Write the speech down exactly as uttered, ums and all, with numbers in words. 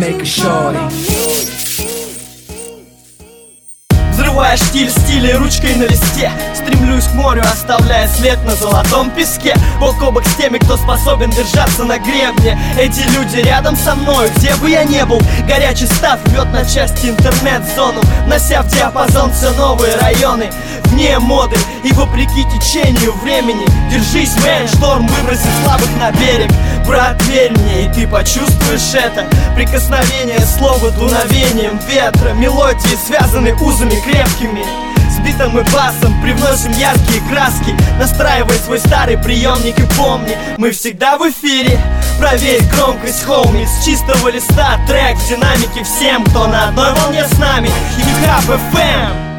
make a shorty. Взрывая штиль стиля ручкой на листе, стремлюсь к морю, оставляя след на золотом песке. Бок о бок с теми, кто способен держаться на гребне. Эти люди рядом со мной, где бы я не был. Горячий став рвет на части интернет-зону, нося в диапазон все новые районы. Вне моды и вопреки течению времени. Держись, мэн, шторм выбросит слабых на берег. Брат, верь мне, и ты почувствуешь это. Прикосновение слова дуновением ветра. Мелодии связаны узами крепкими. С битом и басом привносим яркие краски. Настраивай свой старый приемник и помни, мы всегда в эфире. Проверь громкость, хоуми, с чистого листа трек в динамике всем, кто на одной волне с нами. Хип-хап эф эм.